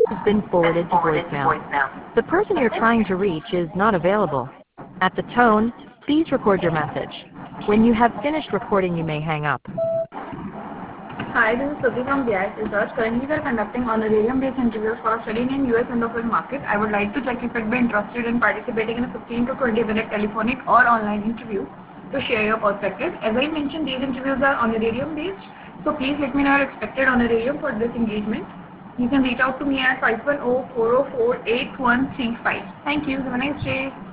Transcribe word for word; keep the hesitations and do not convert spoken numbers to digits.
has been forwarded to voicemail. The person you're trying to reach is not available. At the tone, please record your message. When you have finished recording, you may hang up. Hi, this is Suti from B I S Research. Currently, we are conducting honorarium-based interviews for studying in U S endocrine market. I would like to check if you'd be interested in participating in a fifteen to twenty minute telephonic or online interview to share your perspective. As I mentioned, these interviews are honorarium-based, so please let me know your expected honorarium for this engagement. You can reach out to me at five one zero, four zero four, eight one three five. Thank you. Have a nice day.